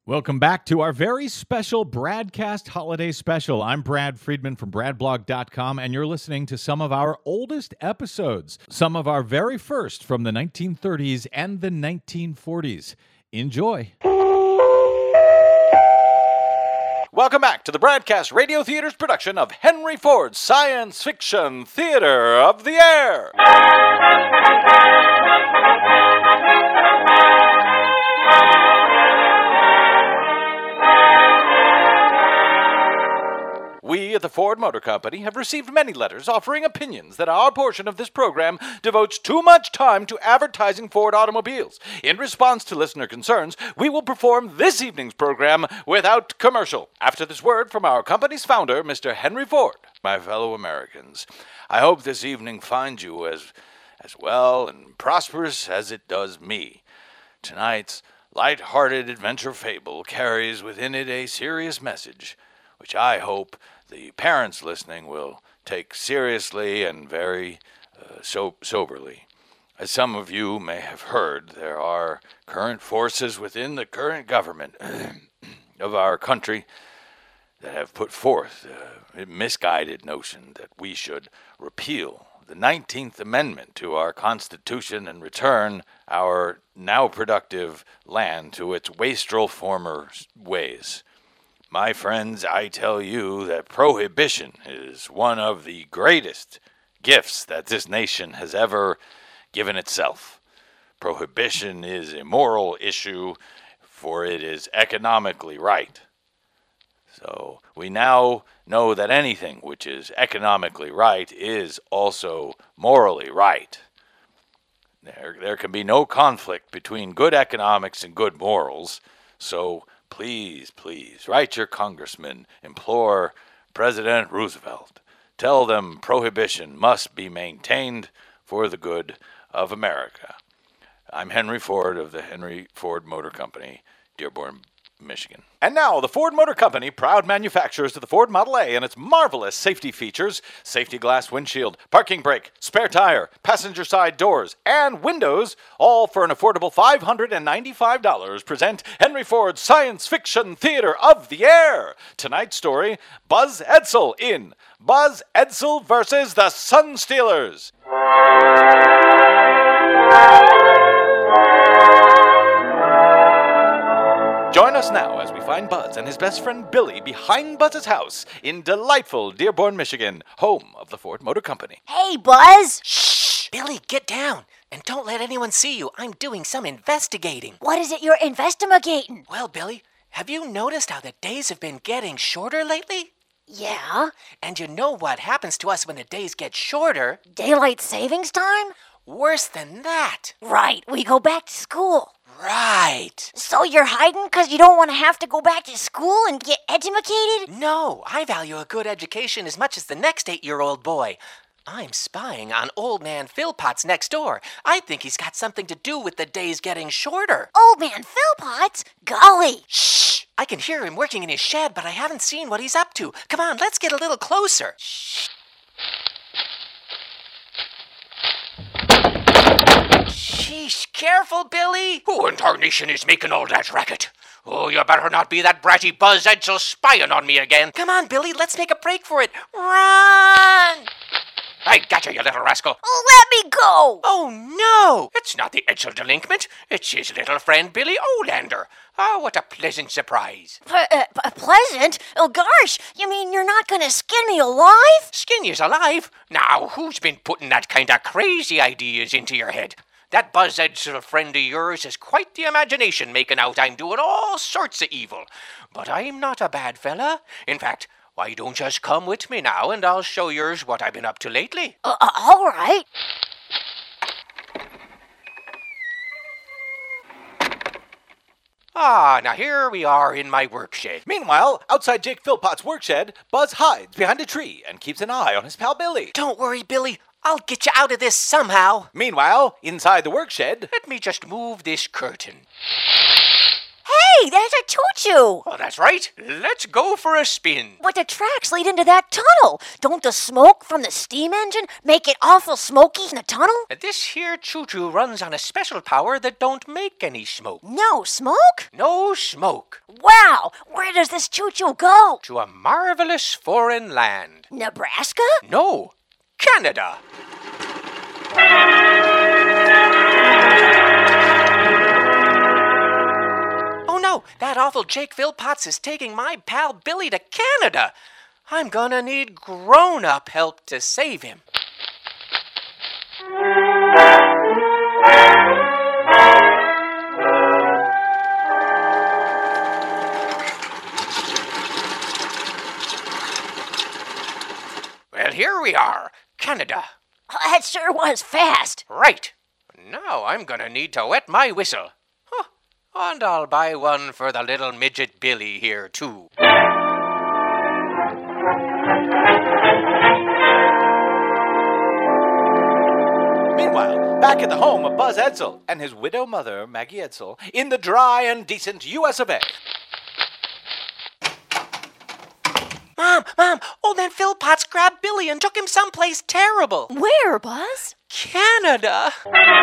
Welcome back to our very special Bradcast Holiday Special. I'm Brad Friedman from BradBlog.com, and you're listening to some of our oldest episodes, some of our very first from the 1930s and the 1940s. Enjoy. Welcome back to the Bradcast Radio Theater's production of Henry Ford's Science Fiction Theater of the Air. We at the Ford Motor Company have received many letters offering opinions that our portion of this program devotes too much time to advertising Ford automobiles. In response to listener concerns, we will perform this evening's program without commercial. After this word from our company's founder, Mr. Henry Ford. My fellow Americans, I hope this evening finds you as well and prosperous as it does me. Tonight's light-hearted adventure fable carries within it a serious message, which I hope the parents listening will take seriously and very soberly. As some of you may have heard, there are current forces within the current government of our country that have put forth a misguided notion that we should repeal the 19th Amendment to our Constitution and return our now productive land to its wastrel former ways. My friends, I tell you that prohibition is one of the greatest gifts that this nation has ever given itself. Prohibition is a moral issue, for it is economically right. So we now know that anything which is economically right is also morally right. There can be no conflict between good economics and good morals, so please, write your congressman, implore President Roosevelt. Tell them prohibition must be maintained for the good of America. I'm Henry Ford of the Henry Ford Motor Company, Dearborn, Michigan. And now, the Ford Motor Company, proud manufacturers of the Ford Model A and its marvelous safety features, safety glass windshield, parking brake, spare tire, passenger side doors, and windows, all for an affordable $595, present Henry Ford's Science Fiction Theater of the Air. Tonight's story, Buzz Edsel in Buzz Edsel versus the Sun Stealers. Join us now as we find Buzz and his best friend Billy behind Buzz's house in delightful Dearborn, Michigan, home of the Ford Motor Company. Hey, Buzz! Shh! Billy, get down, and don't let anyone see you. I'm doing some investigating. What is it you're investigating? Well, Billy, have you noticed how the days have been getting shorter lately? Yeah? And you know what happens to us when the days get shorter? Daylight savings time? Worse than that. Right, we go back to school. Right. So you're hiding because you don't want to have to go back to school and get educated? No, I value a good education as much as the next 8-year-old boy. I'm spying on old man Philpotts next door. I think he's got something to do with the days getting shorter. Old man Philpotts? Golly! Shh! I can hear him working in his shed, but I haven't seen what he's up to. Come on, let's get a little closer. Shh. Sheesh, careful, Billy. Who in tarnation is making all that racket? Oh, you better not be that bratty Buzz Edsel spying on me again. Come on, Billy, let's make a break for it. Run! I gotcha, you little rascal. Let me go! Oh, no! It's not the Edsel delinquent. It's his little friend, Billy Olander. Oh, what a pleasant surprise. Pleasant? Oh, gosh, you mean you're not going to skin me alive? Skin you's alive? Now, who's been putting that kind of crazy ideas into your head? That Buzz Edsel friend of yours has quite the imagination making out I'm doing all sorts of evil. But I'm not a bad fella. In fact, why don't you just come with me now and I'll show yours what I've been up to lately. All right. Ah, now here we are in my work shed. Meanwhile, outside Jake Philpotts' work shed, Buzz hides behind a tree and keeps an eye on his pal Billy. Don't worry, Billy. I'll get you out of this somehow. Meanwhile, inside the work shed, Let me just move this curtain. Hey, there's a choo-choo! Oh, that's right. Let's go for a spin. But the tracks lead into that tunnel. Don't the smoke from the steam engine make it awful smoky in the tunnel? This here choo-choo runs on a special power that don't make any smoke. No smoke? No smoke. Wow, where does this choo-choo go? To a marvelous foreign land. Nebraska? No, Canada. Oh no, that awful Jake Philpotts is taking my pal Billy to Canada. I'm gonna need grown-up help to save him. Well, here we are, Canada. That sure was fast. Right. Now I'm gonna need to wet my whistle. Huh. And I'll buy one for the little midget Billy here, too. Meanwhile, back at the home of Buzz Edsel and his widow mother, Maggie Edsel, in the dry and decent U.S. of A. Mom, old man Philpotts grabbed Billy and took him someplace terrible. Where, Buzz? Canada.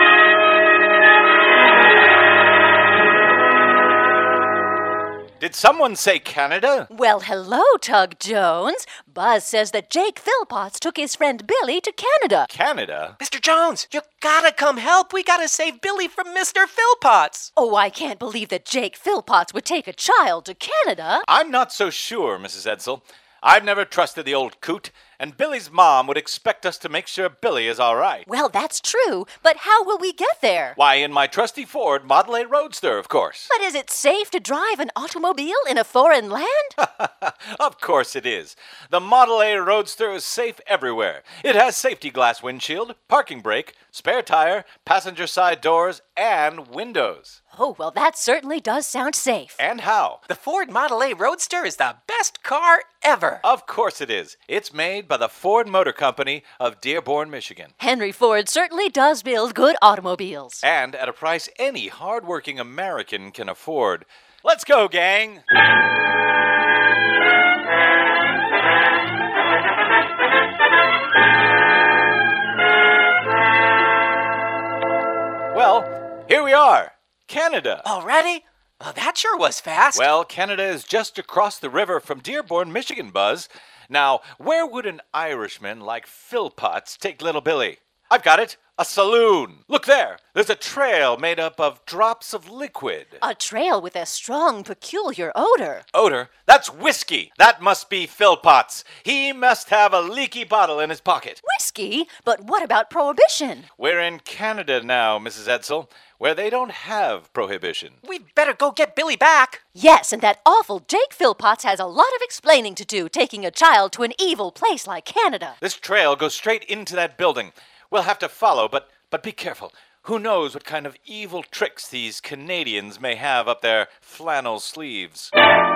Did someone say Canada? Well, hello, Tug Jones. Buzz says that Jake Philpotts took his friend Billy to Canada. Canada? Mr. Jones, you gotta come help. We gotta save Billy from Mr. Philpotts. Oh, I can't believe that Jake Philpotts would take a child to Canada. I'm not so sure, Mrs. Edsel. I've never trusted the old coot, and Billy's mom would expect us to make sure Billy is all right. Well, that's true, but how will we get there? Why, in my trusty Ford Model A Roadster, of course. But is it safe to drive an automobile in a foreign land? Of course it is. The Model A Roadster is safe everywhere. It has safety glass windshield, parking brake, spare tire, passenger side doors, and windows. Oh, well, that certainly does sound safe. And how? The Ford Model A Roadster is the best car ever. Of course it is. It's made by the Ford Motor Company of Dearborn, Michigan. Henry Ford certainly does build good automobiles. And at a price any hardworking American can afford. Let's go, gang! Well, here we are. Canada. Already? Well, that sure was fast. Well, Canada is just across the river from Dearborn, Michigan, Buzz. Now, where would an Irishman like Philpotts take little Billy? I've got it. A saloon. Look there. There's a trail made up of drops of liquid. A trail with a strong, peculiar odor. Odor? That's whiskey. That must be Philpotts. He must have a leaky bottle in his pocket. Whiskey? But what about prohibition? We're in Canada now, Mrs. Edsel, where they don't have prohibition. We'd better go get Billy back. Yes, and that awful Jake Philpotts has a lot of explaining to do taking a child to an evil place like Canada. This trail goes straight into that building. We'll have to follow, but be careful. Who knows what kind of evil tricks these Canadians may have up their flannel sleeves.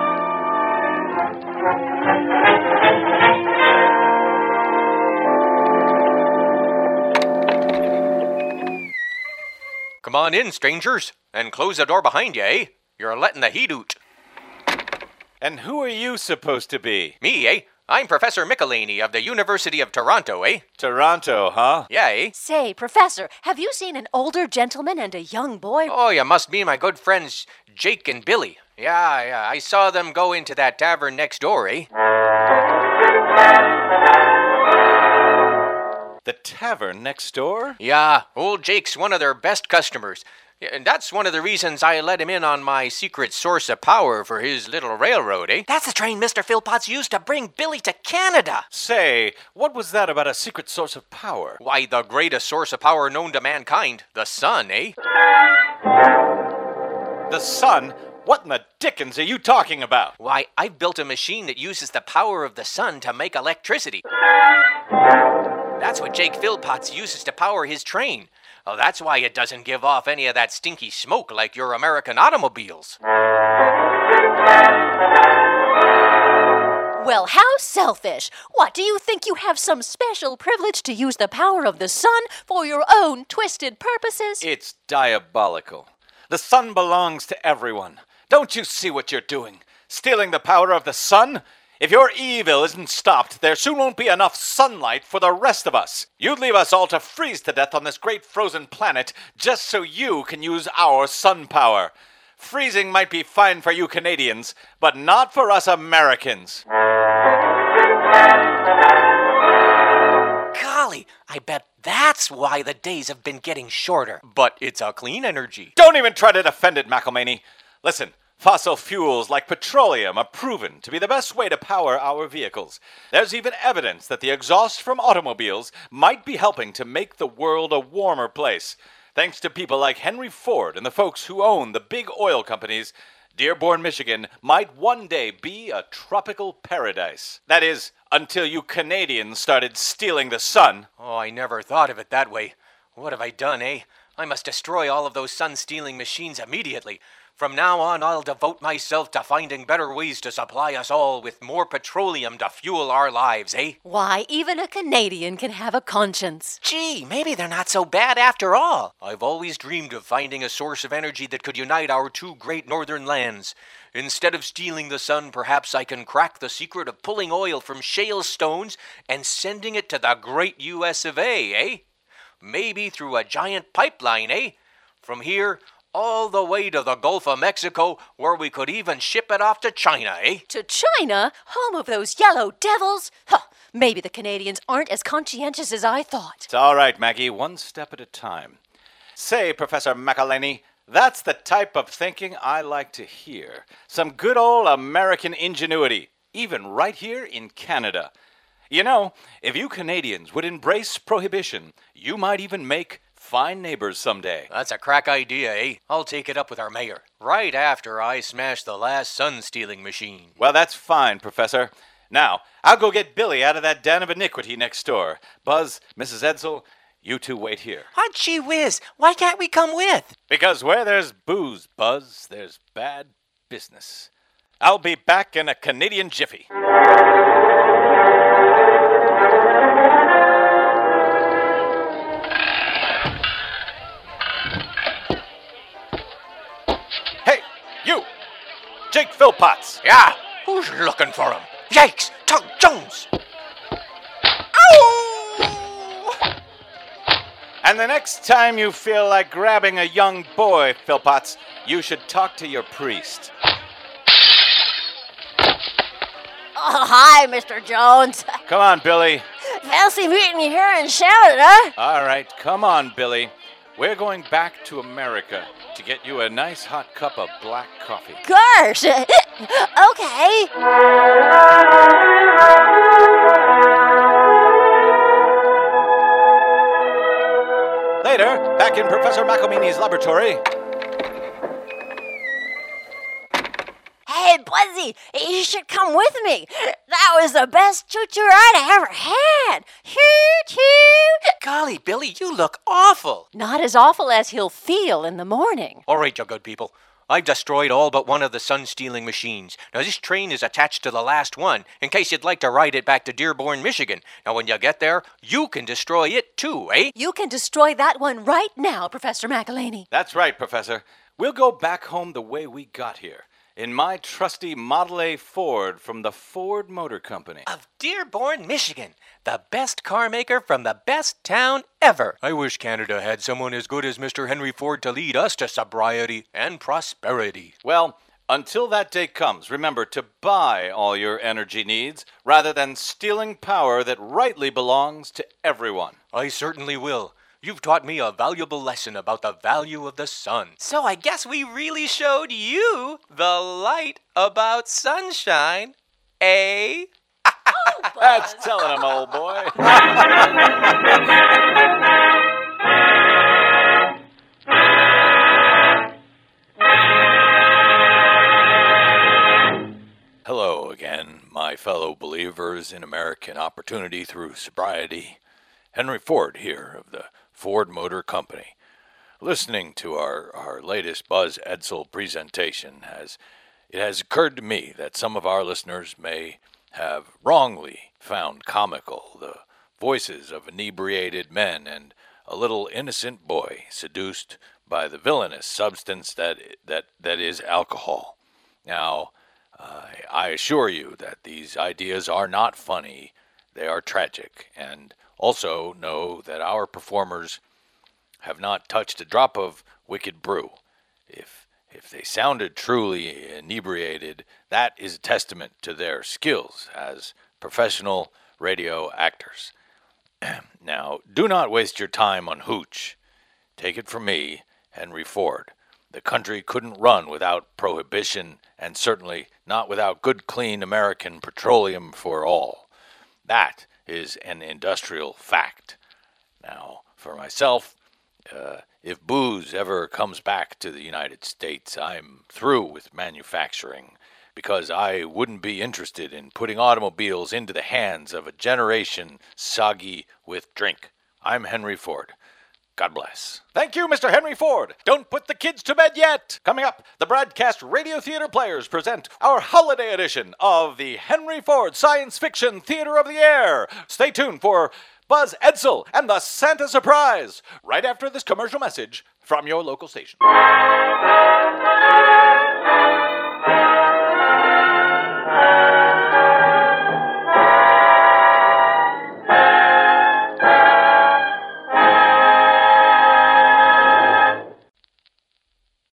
Come on in, strangers, and close the door behind you, eh? You're letting the heat out. And who are you supposed to be? Me, eh? I'm Professor Michelini of the University of Toronto, eh? Toronto, huh? Yeah, eh? Say, Professor, have you seen an older gentleman and a young boy? Oh, you must mean my good friends Jake and Billy. Yeah, I saw them go into that tavern next door, eh? The tavern next door? Yeah, old Jake's one of their best customers. And that's one of the reasons I let him in on my secret source of power for his little railroad, eh? That's the train Mr. Philpotts used to bring Billy to Canada. Say, what was that about a secret source of power? Why, the greatest source of power known to mankind. The sun, eh? The sun? What in the dickens are you talking about? Why, I've built a machine that uses the power of the sun to make electricity. That's what Jake Philpotts uses to power his train. Oh, that's why it doesn't give off any of that stinky smoke like your American automobiles. Well, how selfish. What, do you think you have some special privilege to use the power of the sun for your own twisted purposes? It's diabolical. The sun belongs to everyone. Don't you see what you're doing? Stealing the power of the sun? If your evil isn't stopped, there soon won't be enough sunlight for the rest of us. You'd leave us all to freeze to death on this great frozen planet just so you can use our sun power. Freezing might be fine for you Canadians, but not for us Americans. Golly, I bet that's why the days have been getting shorter. But it's a clean energy. Don't even try to defend it, McElmaney. Listen, fossil fuels like petroleum are proven to be the best way to power our vehicles. There's even evidence that the exhaust from automobiles might be helping to make the world a warmer place. Thanks to people like Henry Ford and the folks who own the big oil companies, Dearborn, Michigan might one day be a tropical paradise. That is, until you Canadians started stealing the sun. Oh, I never thought of it that way. What have I done, eh? I must destroy all of those sun-stealing machines immediately. From now on, I'll devote myself to finding better ways to supply us all with more petroleum to fuel our lives, eh? Why, even a Canadian can have a conscience. Gee, maybe they're not so bad after all. I've always dreamed of finding a source of energy that could unite our two great northern lands. Instead of stealing the sun, perhaps I can crack the secret of pulling oil from shale stones and sending it to the great US of A, eh? Maybe through a giant pipeline, eh? From here all the way to the Gulf of Mexico, where we could even ship it off to China, eh? To China, home of those yellow devils? Huh, maybe the Canadians aren't as conscientious as I thought. It's all right, Maggie, one step at a time. Say, Professor McElhaney, that's the type of thinking I like to hear. Some good old American ingenuity, even right here in Canada. You know, if you Canadians would embrace prohibition, you might even make fine neighbors someday. That's a crack idea, eh? I'll take it up with our mayor, right after I smash the last sun-stealing machine. Well, that's fine, Professor. Now, I'll go get Billy out of that den of iniquity next door. Buzz, Mrs. Edsel, you two wait here. Oh, gee whiz, why can't we come with? Because where there's booze, Buzz, there's bad business. I'll be back in a Canadian jiffy. Jake Philpotts. Yeah, who's looking for him? Yikes, Tug Jones. Ow! And the next time you feel like grabbing a young boy, Philpotts, you should talk to your priest. Oh, hi, Mr. Jones. Come on, Billy. Fancy meeting you here in Shannon, huh? All right, come on, Billy. We're going back to America to get you a nice hot cup of black coffee. Gosh. Okay. Later, back in Professor McElhaney's laboratory. Hey, Buzzy, you should come with me. That was the best choo-choo ride I ever had. Choo-choo. Golly, Billy, you look awful. Not as awful as he'll feel in the morning. All right, you good people. I've destroyed all but one of the sun-stealing machines. Now, this train is attached to the last one, in case you'd like to ride it back to Dearborn, Michigan. Now, when you get there, you can destroy it too, eh? You can destroy that one right now, Professor McElhaney. That's right, Professor. We'll go back home the way we got here. In my trusty Model A Ford from the Ford Motor Company. Of Dearborn, Michigan, the best car maker from the best town ever. I wish Canada had someone as good as Mr. Henry Ford to lead us to sobriety and prosperity. Well, until that day comes, remember to buy all your energy needs rather than stealing power that rightly belongs to everyone. I certainly will. You've taught me a valuable lesson about the value of the sun. So I guess we really showed you the light about sunshine, eh? That's telling him, old boy. Hello again, my fellow believers in American opportunity through sobriety. Henry Ford here of the Ford Motor Company. Listening to our latest Buzz Edsel presentation, it has occurred to me that some of our listeners may have wrongly found comical the voices of inebriated men and a little innocent boy seduced by the villainous substance that is alcohol. Now, I assure you that these ideas are not funny. They are tragic. And also know that our performers have not touched a drop of wicked brew. If they sounded truly inebriated, that is a testament to their skills as professional radio actors. Now, do not waste your time on hooch. Take it from me, Henry Ford. The country couldn't run without prohibition, and certainly not without good, clean American petroleum for all. That is an industrial fact. Now, for myself, if booze ever comes back to the United States, I'm through with manufacturing, because I wouldn't be interested in putting automobiles into the hands of a generation soggy with drink. I'm Henry Ford. God bless. Thank you, Mr. Henry Ford. Don't put the kids to bed yet. Coming up, the Broadcast Radio Theater Players present our holiday edition of the Henry Ford Science Fiction Theater of the Air. Stay tuned for Buzz Edsel and the Santa Surprise right after this commercial message from your local station.